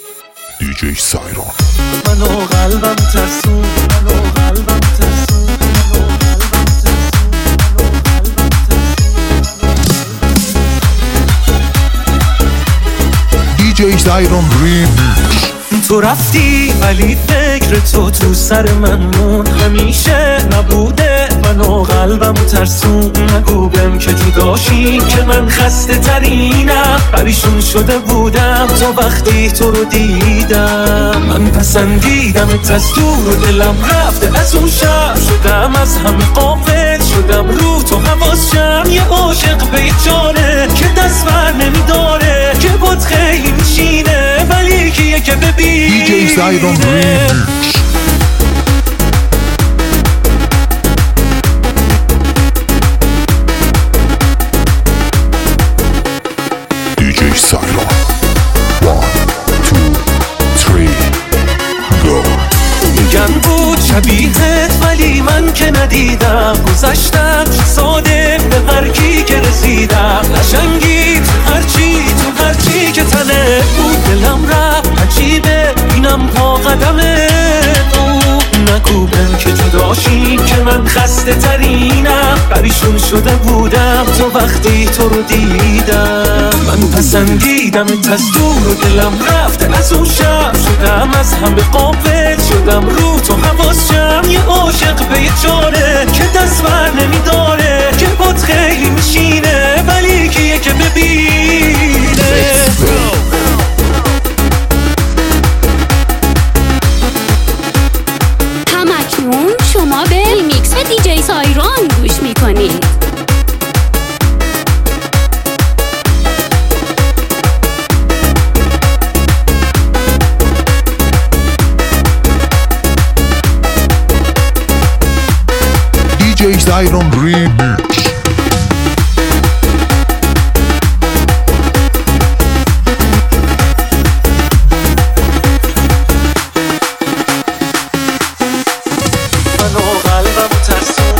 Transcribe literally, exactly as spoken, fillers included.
دیجی سایران. منو قلبم ترسون، منو قلبم ترسون، منو قلبم ترسون، منو قلبم ترسون. دیجی سایران ریمیکس. تو رفتی ولی فکر تو تو سر من مون، همیشه نبوده منو قلبم ترسون. نگو بهم که جداشی که من خسته ترینم، پریشون شده بودم تا وقتی تو رو دیدم. من پسندیدم از دور و دلم رفته از اون شب، شدم از همه غافل، شدم رو تو حواسم. یه عاشق به جانه که دست بر نمیداره، که بود خیلی میشینه ولی کیه که ببینه. دیجی سایران ریمیکس. دیجی سایران. one two three go. میگن بود شبیهت ولی من که ندیدم، گذشتم ساده به هر کی که رسیدم. قشنگی تو هرچی تو هرچی که تنه بود، دلم رفت عجیبه اینم پا قدمه او. نگو بهم که جداشی که من خسته ترینم، پریشون شده بودم تا وقتی تو رو دیدم. من پسندیدم از دور و دلم رفته از اون شب، شدم از همه غافل، شدم رو تو حواسم. یه عاشق به یه جانه که دست بر نمیداره، که بود خیلی میشینه ولی کیه که ببینه. همکنون شما به ریمیکس دیجی سایران گوش میکنید. دیجی سایران ریمیکس. منو قلبم ترسون.